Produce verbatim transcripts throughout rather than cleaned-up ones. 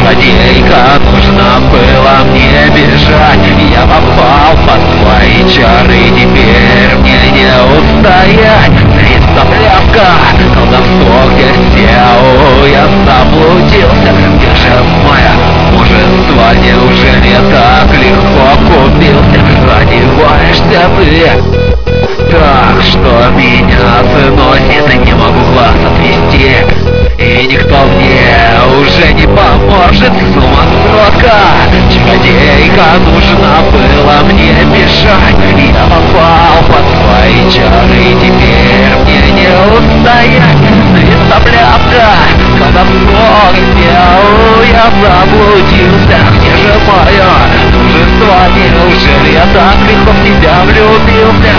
Чародейка, нужно было мне бежать. Я попал под твои чары, теперь мне не устоять. Представлявка, колдовство, где сел, я заблудился. Где же моя мужество, неужели я так легко купился? Одеваешься ты так, что меня заносит, не могу глаз отвести, и никто мне уже не поможет. Сумасброда, чародейка, нужно было мне бежать. Я попал под твои чары, и теперь мне не устоять. Свистопляска, колдовство, где я заблудился? Где же мое мужество, неужели я так легко в тебя влюбился?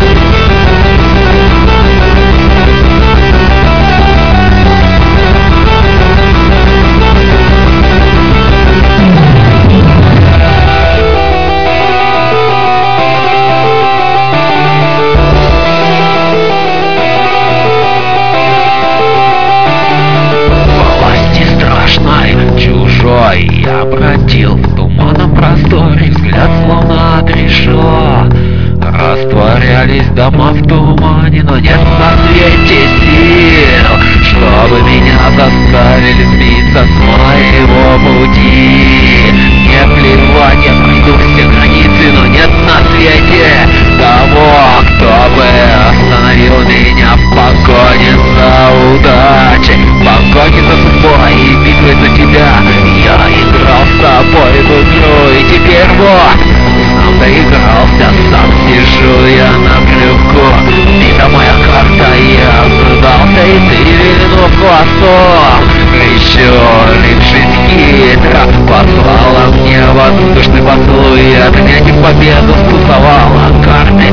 Я бродил в туманном просторе, взгляд словно отрешено. Растворялись дома в тумане, но нет на свете сил, чтобы меня заставили сбиться с моего пути. Не плевать, я пройду все границы, но нет на свете того, кто бы остановил меня в погоне за удачей, в погоне за судьбой и битвой за тебя. Я играл с тобой в игру, и теперь вот сам доигрался, сам сижу я на крюку. Бита моя карта, я сдался, и ты вильнув хвостом, прищурившись хитро, послала мне воздушный поцелуй, и отнять победу спусковала карты.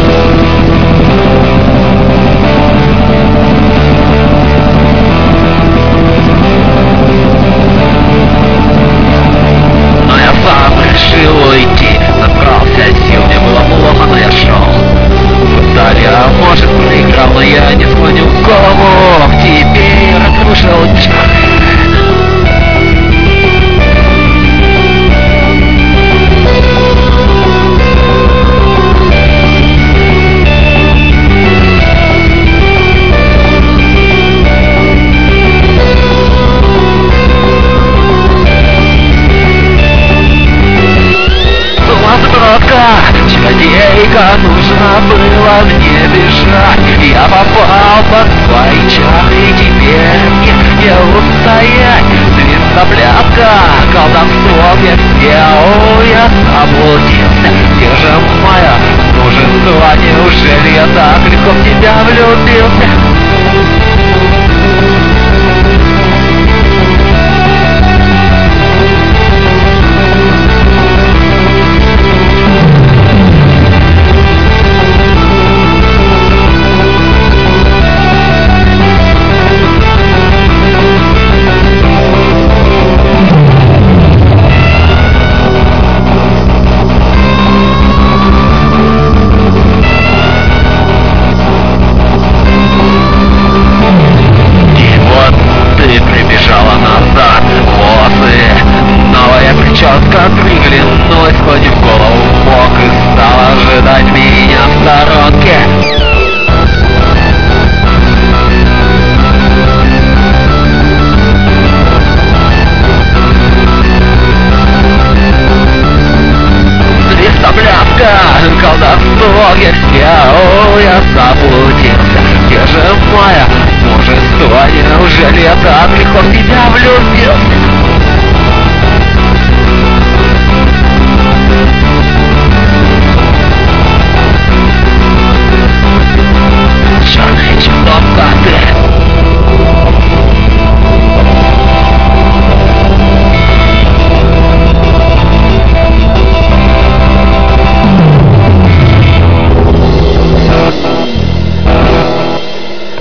Уйти, набрался сил, мне было плохо, но я шел. Вдали, а может, проиграл, но я не склоню голову к тебе, разрушил чары. Чародейка, нужно было мне бежать. Я попал под твои чары, и теперь мне не устоять. Свистопляска, колдовство, где сделал, я заблудился. Где же мое мужество, неужели я так легко в тебя влюбился? Четко приглянулась, склонив голову в бок, и стала ожидать меня в сторонке. Свистопляска, колдовство, где все, я заблудился. Где же моя мужество, неужели я так легко в тебя влюбился?